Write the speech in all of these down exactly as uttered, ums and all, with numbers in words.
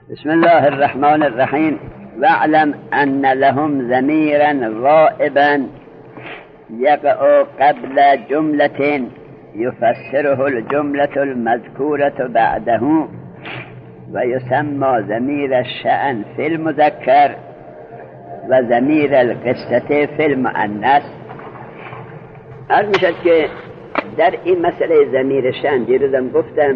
بسم الله الرحمن الرحیم. واعلم ان لهم ضمیرا غائبا یقع قبل جملة یفسره الجملة المذکورة بعده و یسمى ضمیر الشأن فی المذکر و ضمیر القصة فی المؤنث. عرض میشد که در این مسئله ضمیر شأن دیروزم گفتم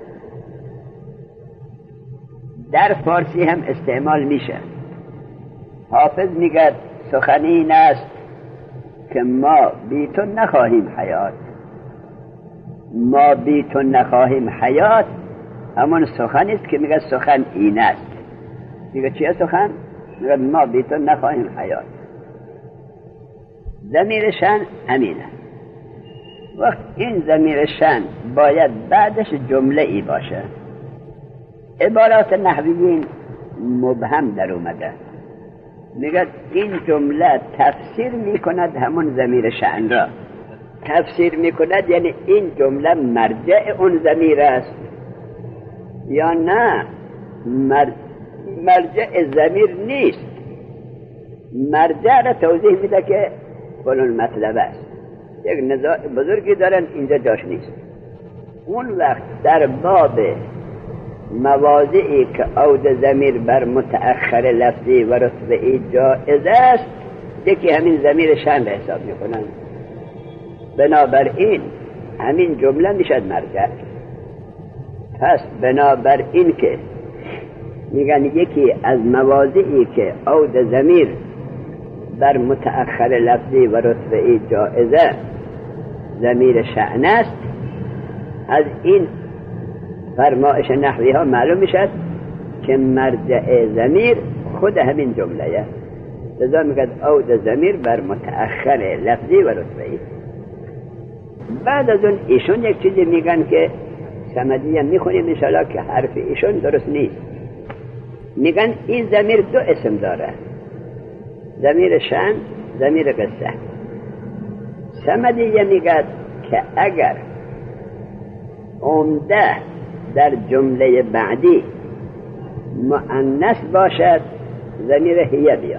در فارسی هم استعمال میشه. حافظ میگه سخن این است که ما بی تو نخواهیم حیات. ما بی تو نخواهیم حیات همون سخن است که میگه سخن این است. میگه چیه سخن؟ میگه ما بی تو نخواهیم حیات. ضمیر شأن همینه. وقت این ضمیر شأن باید بعدش جمله ای باشه. عبارات نحویین مبهم در اومده. میگه این جمله تفسیر میکند همون ضمیر شأن را. تفسیر میکند یعنی این جمله مرجع اون ضمیر است یا نه مر... مرجع ضمیر نیست. مرجع را توضیح میده که فلان مطلب است. یک نزاع بزرگی دارن اینجا جاش نیست. اون وقت در باب مواضعی که عود ضمیر بر متأخر لفظی و رتبه‌ای جائز است یکی همین ضمیر شأن را حساب میکنن. بنابراین همین جمله میشد مرجع. پس بنابراین که میگن یکی از مواضعی که عود ضمیر بر متأخر لفظی و رتبه‌ای جائزه ضمیر شأن است، از این فرمایش نحوی ها معلوم میشد که مرجع ضمیر خود همین جمله است. لذا میگه عود ضمیر بر متأخر لفظی و رتبه‌ای. بعد از اون ایشون یک چیزی میگن که صمدی هم میخونیم انشاءالله که حرف ایشون درست نیست. میگن این ضمیر دو اسم داره، ضمیر شأن، ضمیر قصه. صمدی میگه که اگر عمده در جمله بعدی مؤنث باشد ضمیر هی بیاد.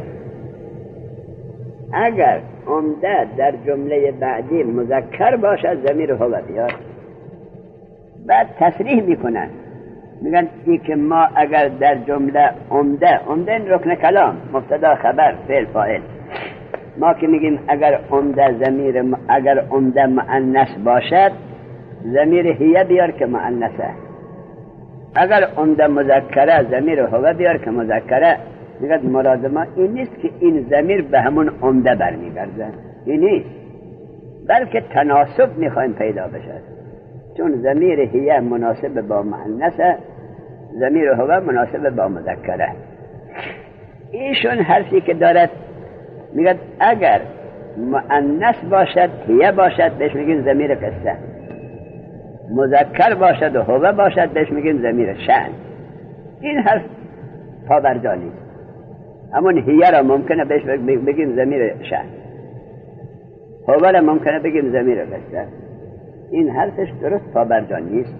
اگر عمده در جمله بعدی مذکر باشد ضمیر هو بیاد. بعد تصریح میکنن میگن ای که ما اگر در جمله عمده عمده این رکن کلام مبتدا خبر فعل فاعل، ما که میگیم اگر عمده ضمیر م... اگر عمده مؤنث باشد ضمیر هی بیار که مؤنثه. اگر عمده مذکره ضمیر هو بیار که مذکره. میگه مراد ما این نیست که این ضمیر به همون عمده برمیگرده، این نیست، بلکه تناسب میخوایم پیدا بشه. چون ضمیر هی مناسب با مؤنثه، ضمیر هو مناسب با مذکره. ایشون حرفی که دارد میگه اگر مؤنث باشد هی باشد بهش میگیم ضمیر قصه، مذکر باشد و هو باشد بهش میگیم ضمیر شأن. این حرف پابرجا نیست. همون هی را ممکنه بهش بگیم ضمیر شأن، هو را ممکنه بگیم ضمیر قصه. این حرفش درست پابرجا نیست.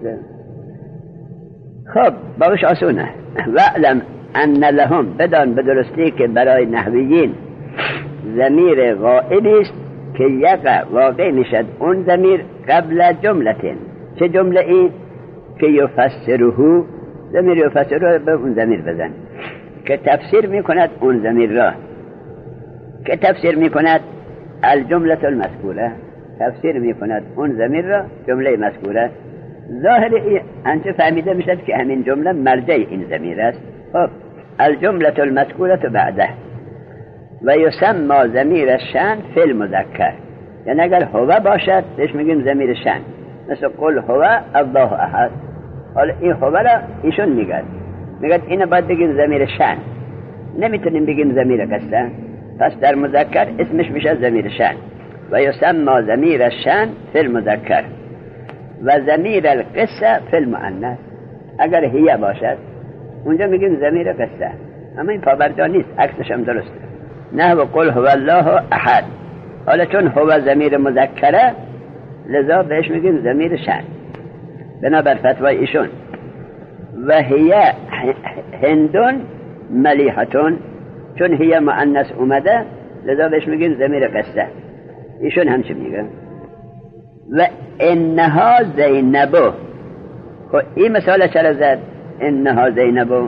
خب باقیش آسونه. واعلم ان لهم، بدان بدرستی که برای نحویین ضمیر غائب است که یقع واقع میشد اون ضمیر قبل جمله. چه جمله ای؟ که یفسره، ضمیر یفسره به اون ضمیر بزن که تفسیر میکند اون ضمیر را. که تفسیر میکند الجمله المذکوره، تفسیر میکند اون ضمیر را جمله مذکوره. ظاهر انچه فهمیده میشد که همین جمله مرجع این ضمیر است. خب الجمله المذکوره بعده و یسمى ضمیر الشأن فی المذکر. یعنی اگر هو باشد بهش میگیم ضمیر شأن، مثل قل هو الله احد. حالا این هو را ایشون میگه میگه اینو باید بگیم ضمیر شأن، نمیتونیم بگیم ضمیر قصه. پس در مذکر اسمش میشه ضمیر شأن. و یسمى ضمیر الشأن فی المذکر و ضمیر القصه فی المؤنث. اگر هی باشد اونجا میگیم ضمیر قصه، اما این پابرجا نیست، عکسش هم درسته. نه و قل هو الله احد. حالا چون هو ضمیر مذکره لذا بهش میگیم ضمیر شأن بنابر فتوای ایشون. و هی هندون ملیحتون، چون هی مؤنث اومده لذا بهش میگن ضمیر قصه. ایشون همچه میگن. و انها زینبو، خب این مثال چرا زد انها زینبو؟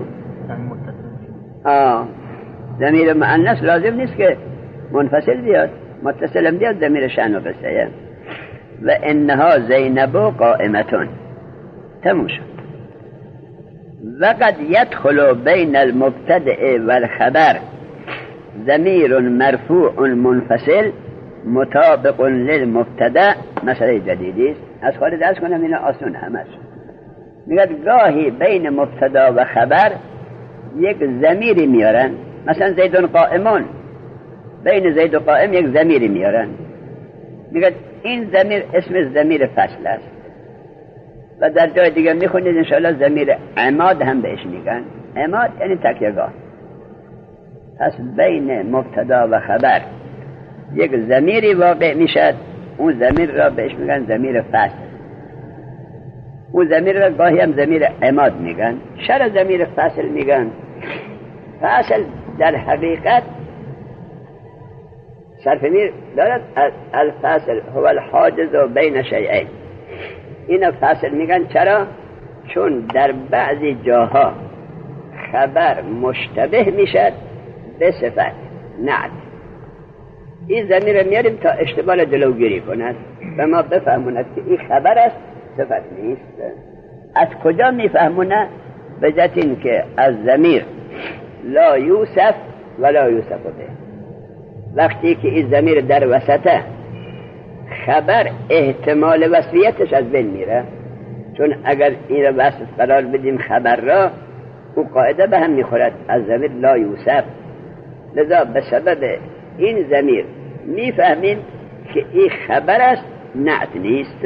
آه ضمیر مؤنث لازم نیست که منفصل بیاد، متصل بیاد ضمیر شأن و قصه. و انها زینبو قائمتون، تموم شد. وقد يدخل بين المبتدأ والخبر ضمیر مرفوع منفصل مطابق للمبتدأ. مسئله جدیدی است، از خارج درس کنم اینا آسون همش. میگه گاهی بین مبتدا و خبر یک ضمیری میارن، مثلا زیدون قائمون، بین زید و قائم یک ضمیری میارن، میگه این ضمیر اسم ضمیر فصل است. و در جای دیگه میخونید انشاءالله ضمیر عماد هم بهش میگن. عماد یعنی تکیه‌گاه. پس بین مبتدا و خبر یک ضمیری واقع میشد، اون ضمیر را بهش میگن ضمیر فصل. اون ضمیر را گاهی هم ضمیر عماد میگن. چرا ضمیر فصل میگن؟ فصل در حقیقت صرف میر دارد. الفصل هو الحاجز بین شیئین. این فصل میگن چرا؟ چون در بعضی جاها خبر مشتبه میشد به صفت نعت. این ضمیر میاریم تا اشتباه جلوگیری کند و ما بفهموند که این خبر است، صفت نیست. از کجا میفهمونه؟ به جهت این که از ضمیر لا یوسف ولا یوسف به، وقتی که این ضمیر در وسطه خبر احتمال وصفیتش از بین میره. چون اگر این را وصف قرار بدیم خبر را، او قاعده به هم میخورد از ضمیر لا یوسف. لذا به سبب این ضمیر میفهمیم که این خبر است، نعت نیست.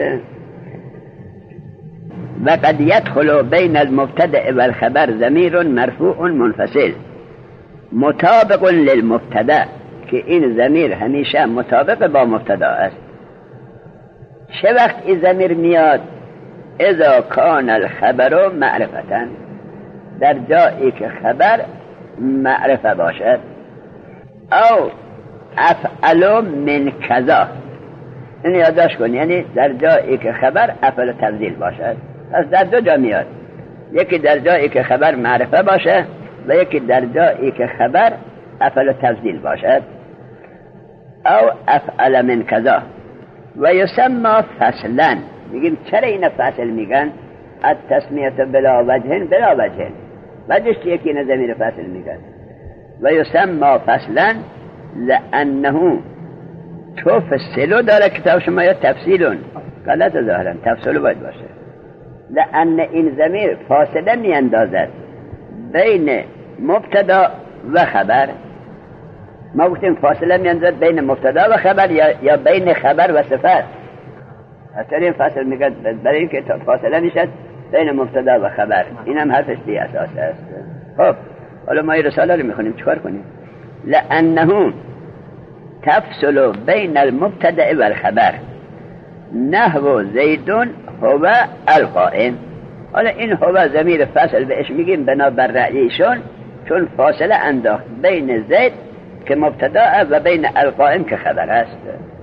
و قد يدخل بین المبتدأ والخبر ضمیر مرفوع منفصل مطابق للمبتدأ، که این ضمیر همیشه مطابق با مبتدا است. چه وقت این ضمیر میاد؟ اذا کان الخبر معرفتن، در جایی که خبر معرفه باشد. او افعل من کذا، این یادداشت کن، یعنی در جایی که خبر افعل تفضیل باشد. پس در دو جا میاد، یکی در جایی که خبر معرفه باشه و یکی در جایی که خبر افعل تفضیل باشد. او افعل من کذا و یسمى فصلا. میگیم چرا این فصل میگن؟ التسمیه بلا وجه بلا وجه، وجهش یکی این ضمیر فصل میگن. و یسمى فصلا لانه تفصیل داره کتاب شما یا تفصیلون، غلط ظاهرا، تفصیل باید باشه. لان این ضمیر فاصله میاندازد بین مبتدا و خبر. ما گفتیم فاصله میاندازد بین مبتدا و خبر یا, یا بین خبر و صفت. اصلا این فاصله میگه برای اینکه فاصله میشد بین مبتدا و خبر. این هم حرفش دی اساس است. خب حالا ما این رساله رو میخونیم، چیکار کنیم؟ لانه تفصل بین المبتدا و الخبر نحو زیدون هو القائم. حالا این هو ضمیر فصل بهش میگیم بنابر رأیشون، چون فاصله انداخت بین زید که مبتدا و بین القائم که خبر است.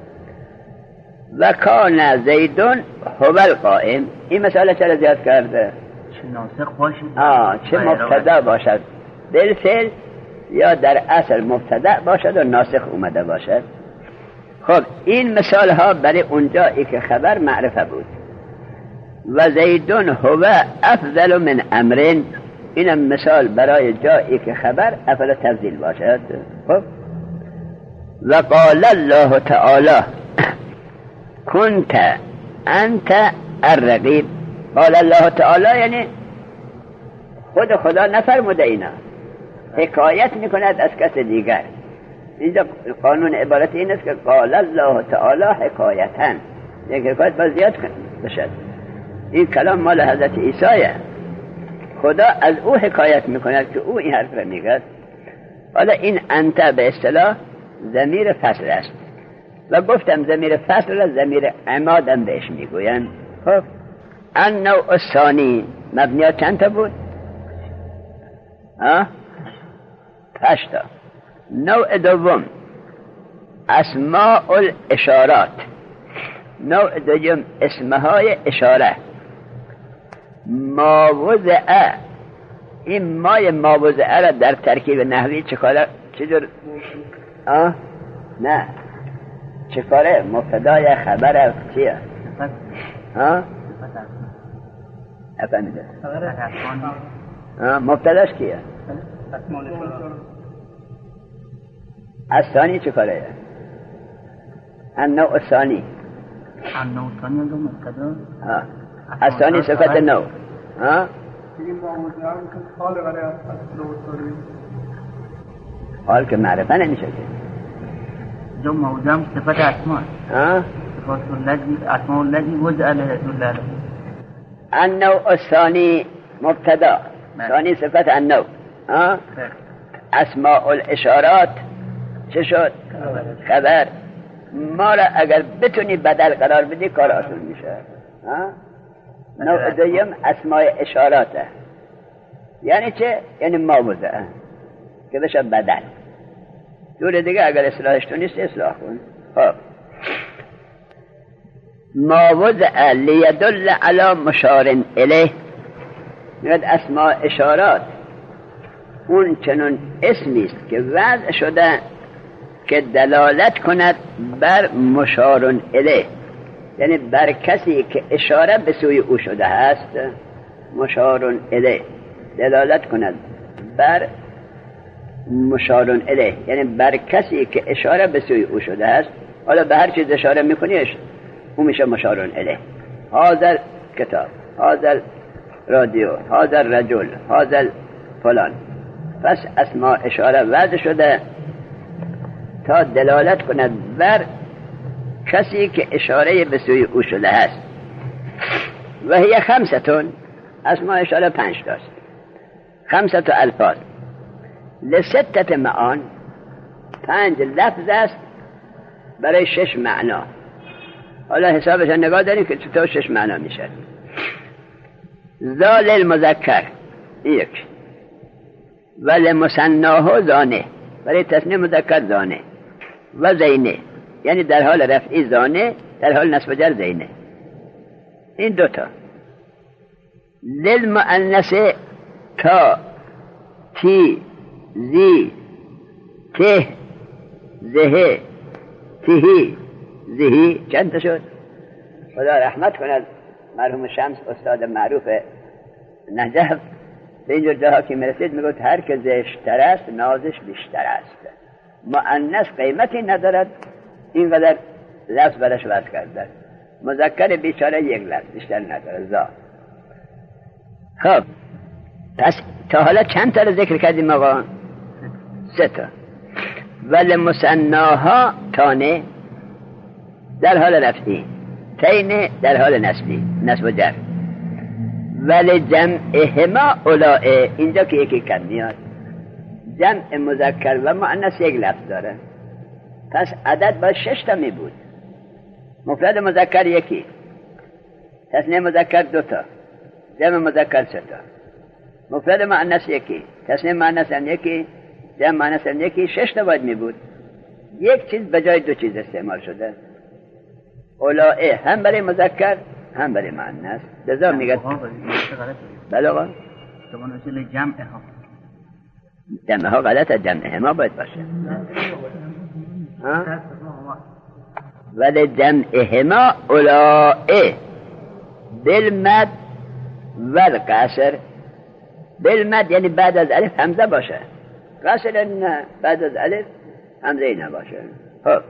و کان زیدون هو القائم. این مسئله چرا زیاد کرده؟ چه ناسخ باشد، آه چه مبتدا باشد بالفعل یا در اصل مبتدا باشد و ناسخ اومده باشد. خب این مثال ها برای اونجایی که خبر معرفه بود. و زیدون هو افضل من امرین، اینم مثال برای جایی که خبر افضل تفضیل باشد. خب و قال الله تعالی کنت انت الرقیب. قال الله تعالی یعنی خود خدا نفرموده، اینا حکایت میکند از کس دیگر. اینجا قانون عبارت این است که قال الله تعالی حکایتن، یک حکایت باید زیاد بشد. این کلام مال حضرت عیسیه، خدا از او حکایت میکند که او این حرف را میگه. حالا این انت به اصطلاح ضمیر فصل است و گفتم ضمیر فصل را ضمیر عماد هم بهش میگوین. خب النوع الثانی مبنیات چند تا بود؟ ها هشتا. نوع دوم اسماء الاشارات. نوع دوم اسمهای اشاره. ماوضع، این مای ماوضع را در ترکیب نحوی چکاره چجور؟ آه؟ نه چکاره مبتدای خبر چیه؟ ها؟ افهمیده؟ مبتداش کیه؟ الثانی چکاره؟ النوع الثانی. النوع الثانی دو مبتدا. ها الثانی صفت نوع. ها حال که معرفه نمیشه که جو موجم صفت اسماء. ها صفات الذی اسماء الذی وضع له دل له. النوع الثانی مبتدا، ثانی صفت النوع. ها اسماء الاشارات چه شد؟ خبر. ما را اگر بتونی بدل قرار بدی کار آسون میشه. ها نوع دویم اسماء اشاراته. یعنی چه؟ یعنی ماوضعه که بشه بدل. دور دیگه اگر اصلاحش تو نیست اصلاح کن. خب ماوضع لیدل علی مشار الیه. میگه اسماء اشارات اون چنون اسمی است که وضع شده که دلالت کند بر مشار الیه، یعنی بر کسی که اشاره به سوی او شده است. مشار الیه دلالت کند بر مشار الیه، یعنی بر کسی که اشاره به سوی او شده است. حالا به هر چیز اشاره میکنیش او میشه مشار الیه. هذا کتاب، هذا رادیو، هذا رجل، هذا فلان. پس اسماء اشاره وضع شده تا دلالت کند بر کسی که اشاره به سوی او شده است. و هی خمستون، اسماء اشاره پنج تاست. خمسة الفاظ لستت معان، پنج لفظ است برای شش معنا. حالا حسابش نگاه داریم که چطور شش معنا میشه. ذال المذکر یک، ولی مثناه زانه، برای تثنیه مذکر زانه. و زینه یعنی در حال رفعی زانه، در حال نصب جر زینه. این دوتا. للمؤنث تا، تی، زی، ته، زه، تهی، زهی. چند تا شد؟ خدا رحمت کند مرحوم شمس استاد معروف نجف به اینجور جاها که مرسید میگوید هر که زشتر است نازش بیشتر است. مؤنث قیمتی ندارد، اینقدر لفظ برش وضع کرده. مذکر بیچاره یک لفظ بیشتر نداره. زا. خب پس تا حالا چند تا رو ذکر کردیم آقا؟ سه تا. ولی مثناها تانه در حال رفعی، تینه در حال نصبی، نصب و جر. ولی جمعهما اولائه، اینجا که یکی کم میاد. جمع مذکر و مؤنث یک لفظ داره، پس عدد باید شش تا می بود. مفرد مذکر یکی، تثنیه مذکر دو تا، جمع مذکر سه تا. مفرد مؤنث یکی، تثنیه مؤنث هم یکی، جمع مؤنث هم یکی. شش تا باید می بود. یک چیز به جای دو چیز استعمال شده. اولائه هم برای مذکر هم برای مؤنث. لذا میگه بله آقا جمع ها جمع ها غلطه، جمع ما باید باشه. ولی جمع ما اولائه بالمد والقصر. بالمد یعنی بعد از الف همزه باشه، قصر نه بعد از الف همزه نباشه. خب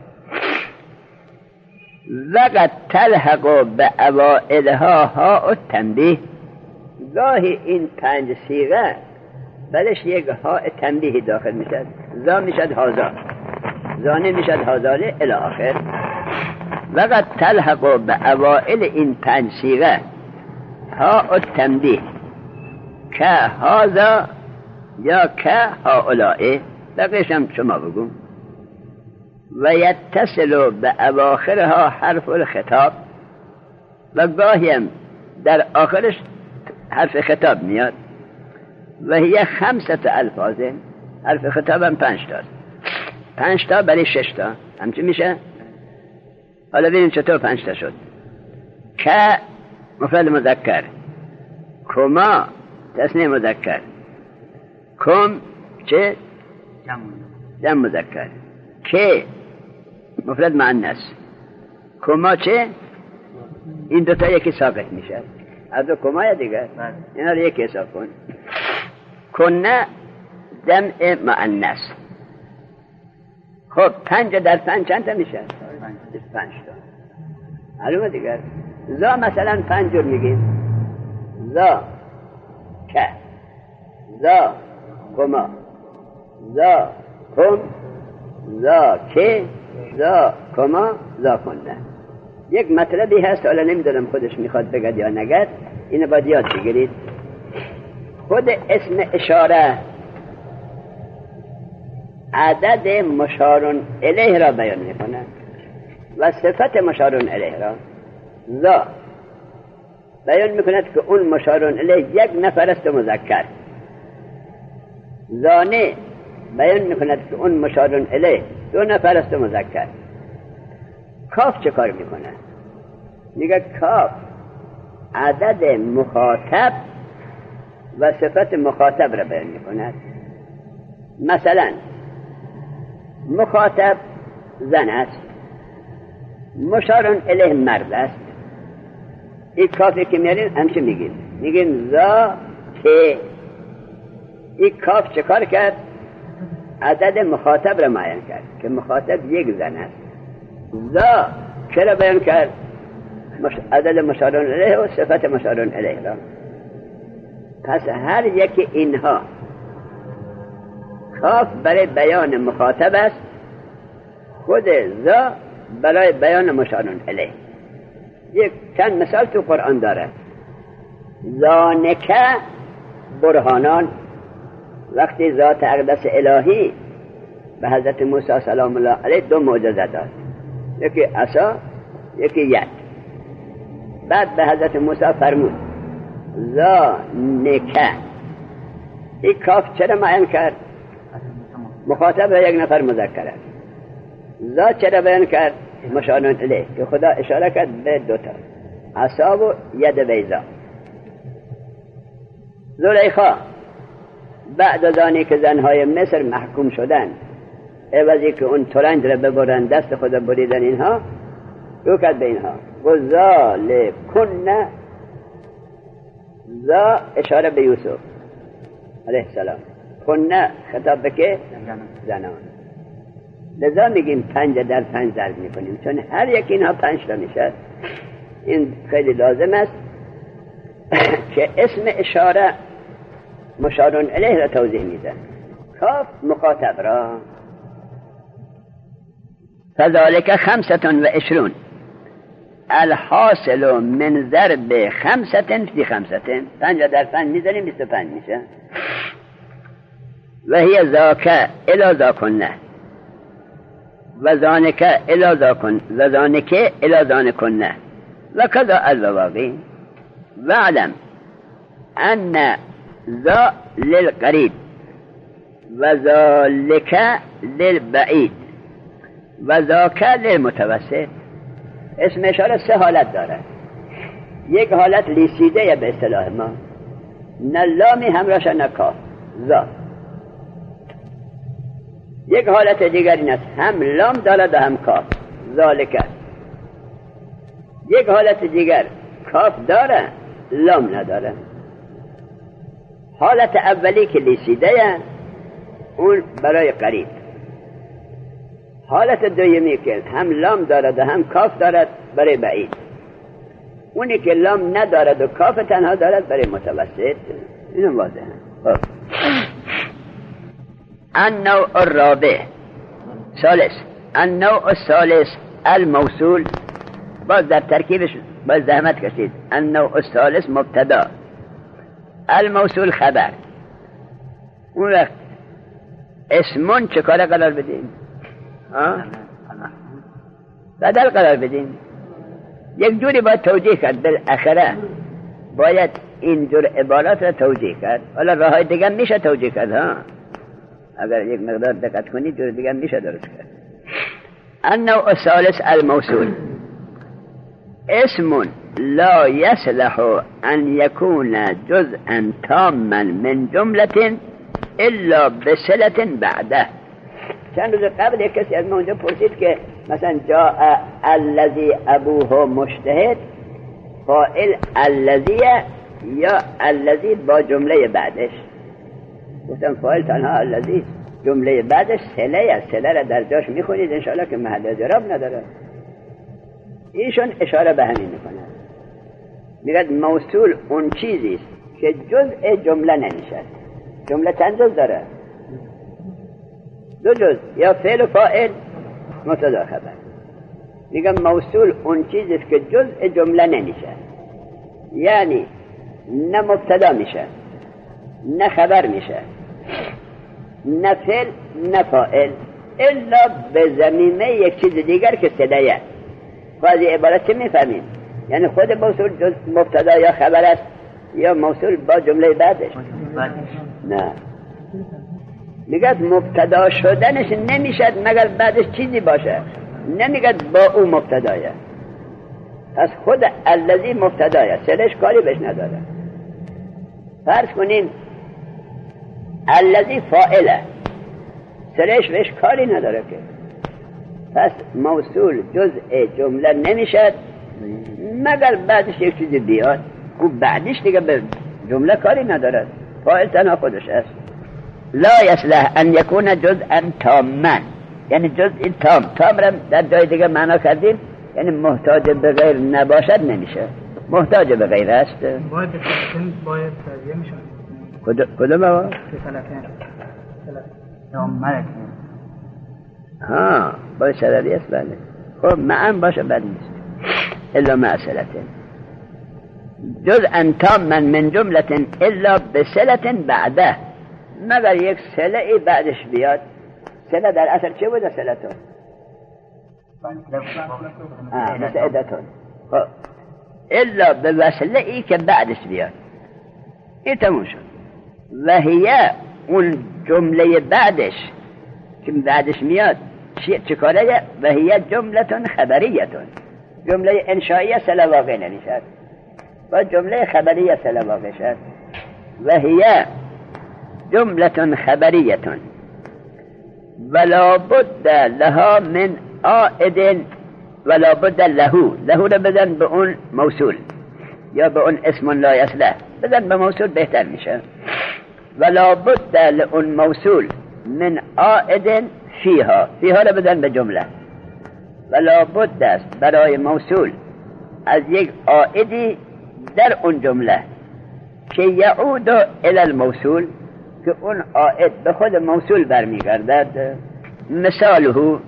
وقت تلحق به اوائلها ها التنبیه. گاهی این پنج صیغه بعدش یک ها تنبیه داخل میشد. زا میشد هازا، زانه میشد هازاله الی آخر. وقت تلحق به اوائل این پنج صیغه ها التنبیه که هازا یا که هاولائه. بقیش هم شما بگو. و یتصل به اواخرها حرف الخطاب. و گاهی هم در آخرش حرف خطاب میاد. و هی خمسة الفاظ، حرف خطابم پنج تاست، پنج تا برای شش تا، همچه میشه؟ حالا ببینیم چطور پنج تا شد. که مفرد مذکر، کما تصنیه مذکر، کم چه؟ جمع مذکر، که مفرد مؤنث، کما چه؟ این دوتا یکی ساقط میشه، از دو کما دیگر اینا رو یکی حساب کن. کنه جمع مؤنث. خب پنج در پنج چند تا میشه؟ پنج تا. معلومه دیگر. زا مثلا پنج جور میگیم، زا که، زا کما، زا کم، زا که، زا کما، زا کنه. یک مطلبی هست حالا نمیدونم خودش میخواد بگد یا نگد، اینو باید یاد بگیرید. خود اسم اشاره عدد مشارون الیه را بیان میکنه و صفت مشارون الیه را. زا بیان میکند که اون مشارون الیه یک نفر است مذکر. زانه بیان میکند که اون مشارون الیه دو نفر است مذکر. کاف چه کار میکنه؟ میگه کاف عدد مخاطب و صفت مخاطب را بیان میکند. مثلا مخاطب زن است، مشارون الیه مرد است. این کافی که میارین همشه میگیم میگیم زا که. این کاف چه کار کرد؟ عدد مخاطب را معین کرد که مخاطب یک زن است. زا که را بیان کرد؟ عدد مشارون الیه و صفت مشارون الیه را. پس هر یک اینها کاف برای بیان مخاطب است، خود زا برای بیان مشارون الیه. یک چند مثال تو قرآن داره. زانکه برهانان، وقتی ذات اقدس الهی به حضرت موسی سلام الله علیه دو معجزه داد، یکی عصا یکی ید. بعد به حضرت موسی فرمود زانکه. این کاف چرا معین کرد؟ مخاطب یک نفر مذکر است. زا چرا بیان کرد؟ مشارون الیه که خدا اشاره کرد به دوتا، عصا و ید بیضا. زلیخا بعد از آنی که زنهای مصر محکوم شدن عوضی که اون ترنج را ببرن دست خدا بریدن، اینها رو کرد به اینها گذال کنه. زا اشاره به یوسف علیه السلام، کنه خطاب به که؟ زنان. لذا میگیم پنج در پنج ضرب میکنیم چون هر یک اینها پنج تا میشه. این خیلی لازم است که اسم اشاره مشارون الیه را توضیح میده. کاف مخاطب را. فذلك خمسة و عشرون الحاصل من ضرب خمسة في خمسة. پنج در پنج میزنیم بیست و پنج میشه. و هی ذاک الی ذاکنه و ذانک الی ذاکن و ذانک الی ذانکنه و کذا الواقع. و علم ان ذا للقریب و ذالک للبعید و ذاک للمتوسط. اسم اشاره سه حالت داره. یک حالت لیسیده به اصطلاح ما، نه لامی همراهش نه کاف، ذا. یک حالت دیگر این است هم لام دارد و هم کاف، ذالک. یک حالت دیگر کاف داره لام نداره. حالت اولی که لیسیده اون برای قریب. حالت دومی که هم لام دارد و هم کاف دارد برای بعید. اونی که لام ندارد و کاف تنها دارد برای متوسط. اینم واضحه. خب النوع الرابع ثالث. النوع الثالث الموصول. باز در ترکیبش باز زحمت کشید. النوع الثالث مبتدا، الموصول خبر. اون وقت اسمون چه کاره قرار بدیم؟ بدل قرار بدیم. یک جوری باید توجیه کرد. بالاخره باید اینجور عبارات را توجیه کرد. حالا راه های دیگه میشه توجیه کرد ها، اگر یک مقدار دقت کنید جور دیگه میشه درست کرد. النوع الثالث الموصول اسم لا يصلح ان يكون جزءا تاما من جملة الا بصلة بعده. چند روز قبل یک کسی از ما اونجا پرسید که مثلا جاء الذي ابوه مجتهد، فاعل الذی یا الذی با جمله بعدش؟ گفتم فاعل تنها الذی، جمله بعدش صله است. صله را در جاش میخونید انشاءالله که محل اعراب نداره. ایشون اشاره به همین میکنه، میگه موصول اون چیزی است که جزء جمله نمیشه. جمله چند جز داره؟ دو جز، یا فعل و فاعل مبتدا خبر. میگه موصول اون چیزی است که جزء جمله نمیشه، یعنی نه مبتدا میشه نه خبر میشه نه فعل نه فاعل، الا به ضمیمه یک چیز دیگر که صدایه. قاضی عبارت چه میفهمیم؟ یعنی خود موصول جز مبتدا یا خبر است یا موصول با جمله بعدش؟ نه، میگه مبتدا شدنش نمیشد مگر بعدش چیزی باشه، نمیگه با او مبتدایه. پس خود الذی مبتدایه، سلش کاری بهش نداره. فرض کنین الذی فاعله، سلش بهش کاری نداره که. پس موصول جزء جمله نمیشد مگر بعدش یک چیزی بیاد، او بعدش دیگه به جمله کاری نداره، فاعل تنها خودش است. لا یصلح ان یکون جزءا تاما، یعنی جزء تام. تام را در جای دیگه معنا کردیم یعنی محتاج به غیر نباشد نمیشه، محتاج به غیر است. باید باید ترجیح میشه. کدوم بابا؟ سلفین سلفین ها باید سلفی است. بله خب معن باشه بد نیست، الا مع سلفین. جزءا تاما من جملة الا بصلة بعده، مگر یک صله ای بعدش بیاد. صله در اصل چه بوده؟ صلتون آه مثل عدتون. خب الا به وصله ای که بعدش بیاد، این تموم شد. و هیه اون جمله بعدش که بعدش میاد چه کاره؟ و هیه جملتون خبریتون، جمله انشائیه صله واقع نمیشد و جمله خبریه صله واقع شد. و هیه جملة خبرية ولا بد لها من عائد ولا بد له. له رو بدن به اون موصول یا به اون اسم لا یصلح، بدن به موصول بهتر میشه. ولا بد لأون موصول من عائد فیها، فیها رو بدن به جمله. ولا بد است برای موصول از یک عائدی در اون جمله که یعود الى الموصول، که اون عائد به خود موصول برمیگردد. مثاله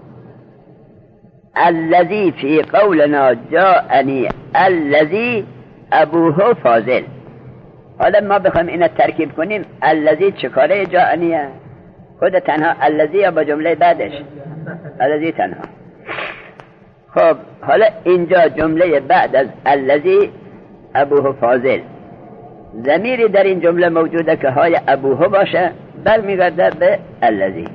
الذي في قولنا جاءني الذي ابوه فاضل. حالا ما بخوایم اینا ترکیب کنیم، الذي چکاره جاءنیه؟ خود تنها الذي یا با جمله بعدش؟ الذي تنها. خب حالا اینجا جمله بعد از الذي ابوه فاضل، ضمیری در این جمله موجوده که های ابوه باشه، برمیگرده به الذی.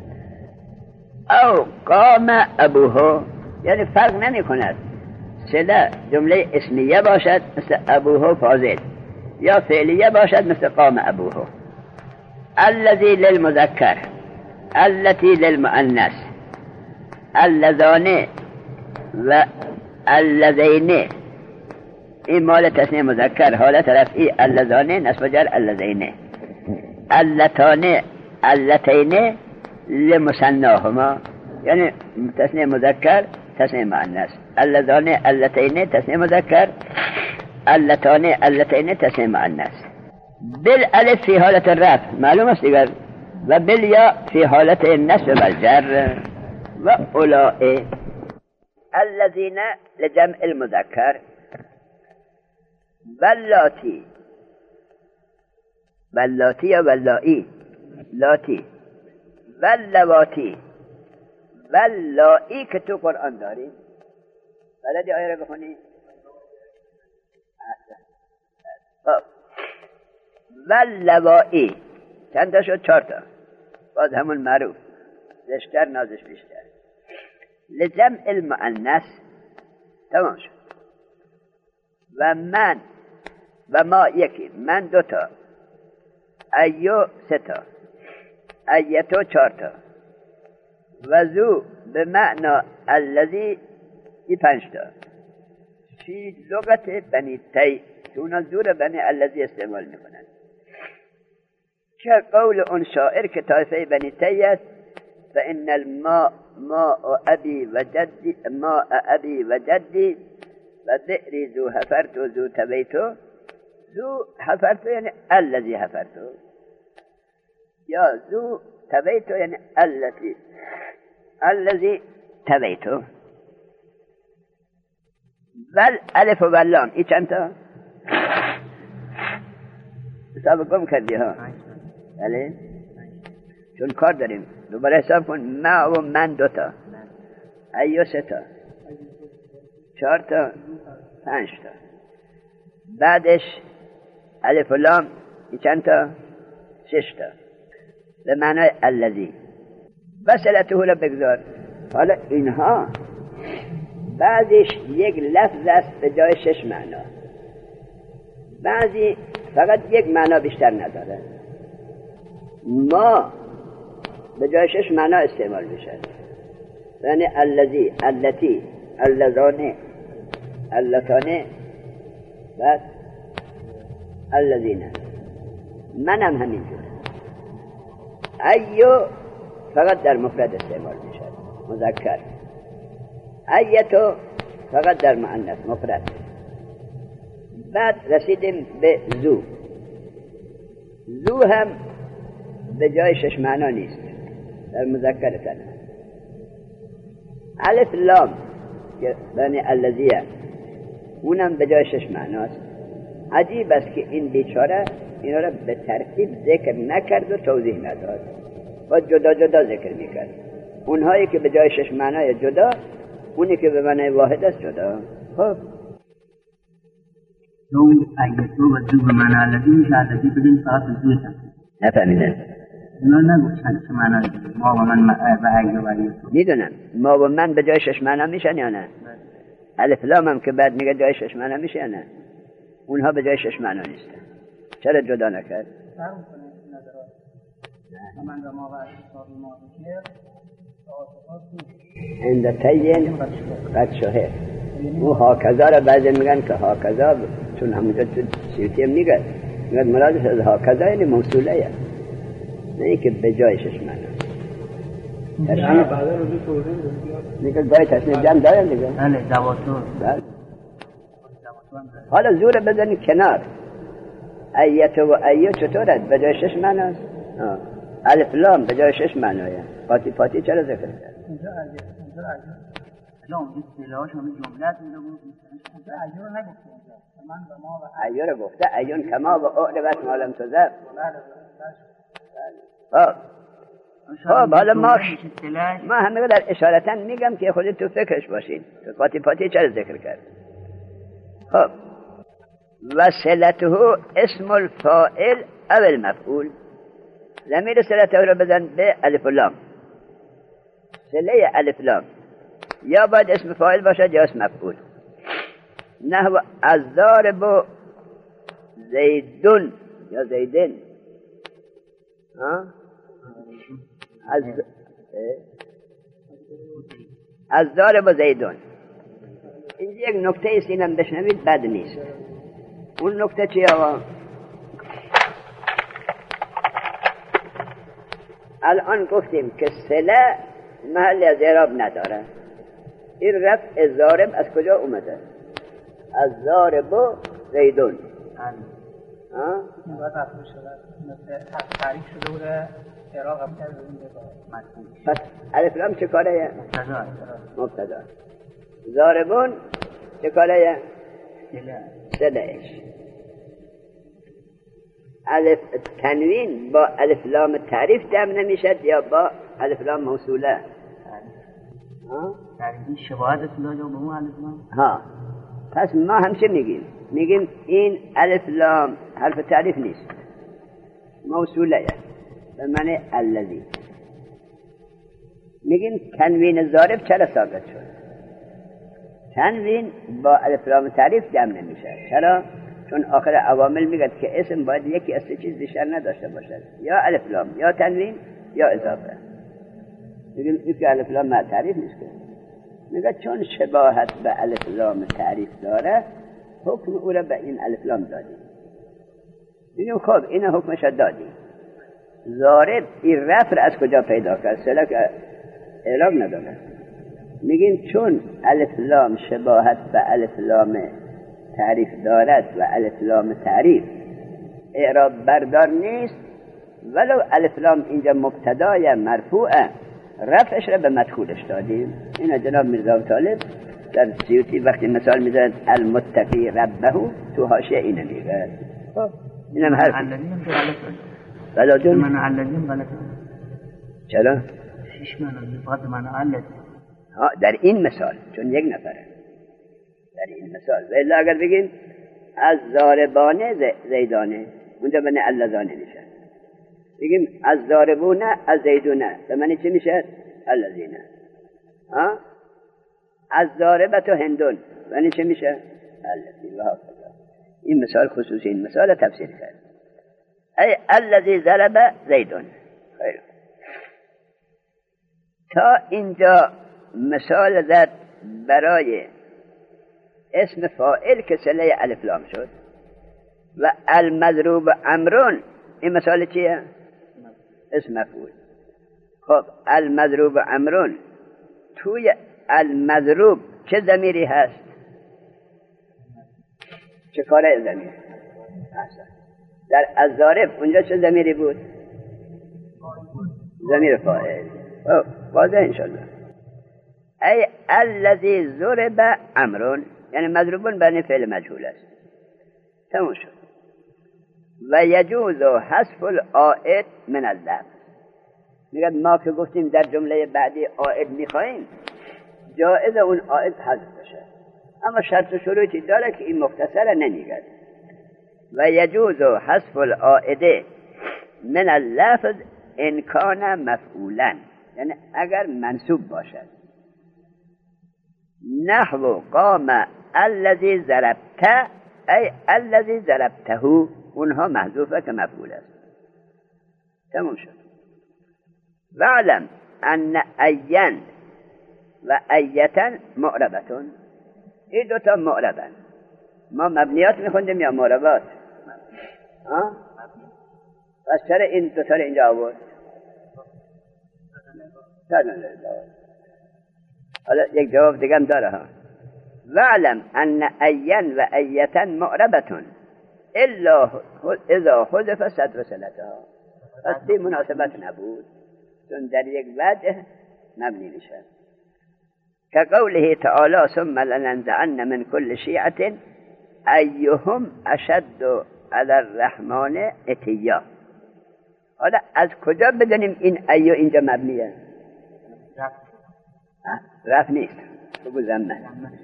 او قام ابوه، یعنی فرق نمی کند صله جمله اسمیه باشد مثل ابوه فاضل یا فعلیه باشد مثل قام ابوه. الذی للمذکر، التي للمؤنث، اللذان و اللذین، این مال تسنیه مذکر، حالت رفعی اللذانه، نصب جر اللذینه. اللتانه اللتینه لمثناهما، یعنی تسنیه مذکر تسنیه مؤنث. اللذانه اللتینه تسنیه مذکر، اللتانه اللتینه تسنیه مؤنث. بالالف فی حالت الرفع معلوم است دیگر، و بالیا فی حالت النصب و الجر. و اولئک الذین لجمع المذکر، واللاتی، واللاتی یا واللائی، لاتی، واللواتی، واللائی که تو قرآن داری. بلدی آیه را بخونی؟ و لوائی چند تا شد؟ چهار تا. باز همون معروف، زشتر نازش بیشتر. لجمع المؤنث تمام شد. و من و ما یکی، من دو تا، ایو سه تا، ایتو چهار تا، و ذو به معنا الذی ای پنج تا. فی لغت بنی تی که اونا زور بنی الذی استعمال میکنن، که قول اون شاعر که طایفه بنی تی است. فإن الماء ماء أبي وجدي ماء أبي وجدي وبئري ذو حفرت ذو تبيت. ذو حفرت يعني الذي حفرت، يا ذو تبيت يعني الذي الذي تبيت. بل الف و لام ای چند تا حساب گم کردی ها؟ بله چون کار داریم. دوباره حساب کن. ما و من دو تا، ایو سه تا، چهار تا، پنج تا. بعدش الف و لام ای چند تا؟ شش تا. به معنای الذی. وصلته را بگذار. حالا اینها بعضیش یک لفظ است به جای شش معنا، بعضی فقط یک معنا بیشتر نداره. ما به جای شش معنا استعمال میشه، یعنی الذی، التی، اللذانه، اللتانه، بعد الذین. منم همینجور. ایو فقط در مفرد استعمال میشه، مذکر. ایتو فقط در مؤنث، مفرد. بعد رسیدیم به ذو. ذو هم به جای شش معنا نیست، در مذکر تنه. الف لام که بنی الذیه اونم به جای شش معناست. عجیب است که این بیچاره اینا را به ترتیب ذکر نکرد و توضیح نداد و جدا جدا ذکر میکرد. اونهایی که به جای شش معنای جدا، اونی که به معنای واحد است جدا. خب دو ایتو و دو به معنی الذی میشه، الذی بدین فقط زوی تنسید. نفهمیدن؟ اونا نگوشن چه معنی دید. ما و من و ایتو و ایتو میدونم. ما و من به جای شش معنا میشن یا نه؟ الف لام هم که بعد میگه جای شش معنا میشه یا نه؟ اونها به جای شش معنا نیستن. چرا جدا نکرد؟ عند تین قد شهر. او هاکذا را بعضی میگن که هاکذا، چون همونجا تو سیوتی هم میگه میگن مرادش از هاکذا یعنی موصوله یه، نه این که به جای شش معنا. میگه گاهی تصنیف جمع دارن دیگه. بله دواتور. حالا زور بزنی کنار. ایت و ایو چطورد؟ به جای شش معناست. الف لام به جای شش معنایه. پاتی پاتی چرا ذکر کرد؟ اونجا ایو اونجا ایو اونجا اصطلاحش همین جمله است. اونجا ایو رو نگفته اونجا. من و ما و ایو رو گفته. ایون کما و اعربت ما لم تذر. خب خب حالا ما ما همه در اشارتا میگم که خودت تو فکرش باشین. تو پاتی پاتی چرا ذکر کرد؟ خب وصلته اسم الفاعل او المفعول. ضمیر صلته رو بزن به الف و لام. صله الف لام یا باید اسم فاعل باشد یا اسم مفعول. نحو الضارب زیدون یا زیدن. ها از الضارب زیدون. اینجا یک نکته است، اینم بشنوید بد نیست. اون نکته چیه آقا؟ الان گفتیم که صله محل از اعراب نداره. این رفع ضارب از کجا اومده؟ از ضارب و زیدون. ها؟ این باید اصلا شده تعریف شده بوده اعراب هم کرده بوده. پس الف لام چه کاره؟ مبتدا. مبتدا. ضاربون چه کاره؟ صله. صلهش. الف تنوین با الف لام تعریف جمع نمیشد یا با الف لام موصوله؟ تعریفی شباهت اصلا یا به اون الف لام. ها پس ما همچه میگیم میگیم این الف لام حرف تعریف نیست، موصوله به معنی الذی. میگیم تنوین ضارب چرا ثابت شد؟ تنوین با الف لام تعریف جمع نمیشه. چرا؟ چون آخر عوامل میگه که اسم باید یکی از سه چیز بیشتر نداشته باشد، یا الف لام یا تنوین یا اضافه. میگیم این که الف لام تعریف نیست، که میگه چون شباهت به الف لام تعریف داره حکم او را به این الف لام دادیم. میگیم خب این حکمش دادیم. ضارب این رفع از کجا پیدا کرد؟ سلک اعراب نداره. میگیم چون الف لام شباهت به الف لام تعریف دارد و الف لام تعریف اعراب بردار نیست، ولو الف لام اینجا مبتدای مرفوعه رفعش را به مدخولش دادیم. این جناب میرزا طالب در سیوطی وقتی مثال میزند المتقی ربه تو حاشیه اینه میگه. خب اینم حرف علیم غلطه. بلا جون من علیم غلطه. چرا؟ شش من فقط من علت. ها در این مثال چون یک نفره در این مثال. ولی اگر بگیم از ضاربانه زیدانه اونجا بنه اللذانه میشه. بگیم از ضاربونه از زیدونه به معنی چی میشه؟ اللذینه. ها از ضاربت و هندون به معنی چی میشه؟ اللذین. و هكذا. این مثال خصوصی این مثال تفسیر کرد. ای الذی ضرب زیدون. خیلی تا اینجا مثال زد برای اسم فاعل که صله الف لام شد و المضروب امرون. این مثال چیه؟ اسم مفعول. خب المضروب امرون توی المضروب چه ضمیری هست؟ چه کاره ضمیر هست؟ در الضارب اونجا چه ضمیری بود؟ ضمیر فاعل. واضح انشاءالله. ای الذی ضرب امرون یعنی مضروبون بر فعل مجهول است. تموم شد. و یجوز حذف العائد من اللفظ. میگه ما که گفتیم در جمله بعدی عائد میخوایم جایز اون عائد حذف بشه، اما شرط و شروطی داره که این مختصر نمیگه. و یجوز حذف العائد من اللفظ ان کان مفعولا یعنی اگر منصوب باشد. نحو قام الذی ضربته ای الذی ضربته اونها محذوفه که مفعول است. تموم شد. واعلم ان این و ایتا معربتون. این دوتا معربن. ما مبنیات میخوندیم یا معربات؟ ها؟ پس چرا این دوتا رو اینجا آورد؟ حالا یک جواب دیگه هم داره ها. واعلم ان این و ایتا معربتون الا اذا حذف صدر صلتها. پس این مناسبت نبود چون در یک وجه مبنی میشه. که قوله تعالی ثم لننزعن من كل شیعة ایهم اشد علی الرحمن عتیا. حالا از کجا بدونیم این ایو اینجا مبنیه؟ رفع نیست، بگو زمن.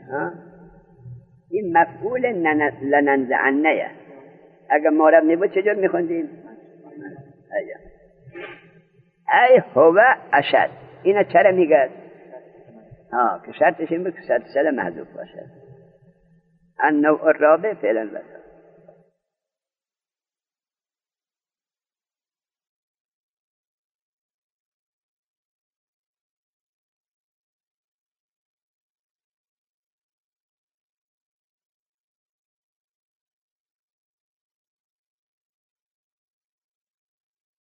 این مفعول لننزعنه. اگر معرب نبود چجور میخوندیم؟ ایو ای هو اشد. اینا چرا میگه؟ ها که شرطش این بود که صد سل محذوف باشه. النوع الرابع فعلا بسا.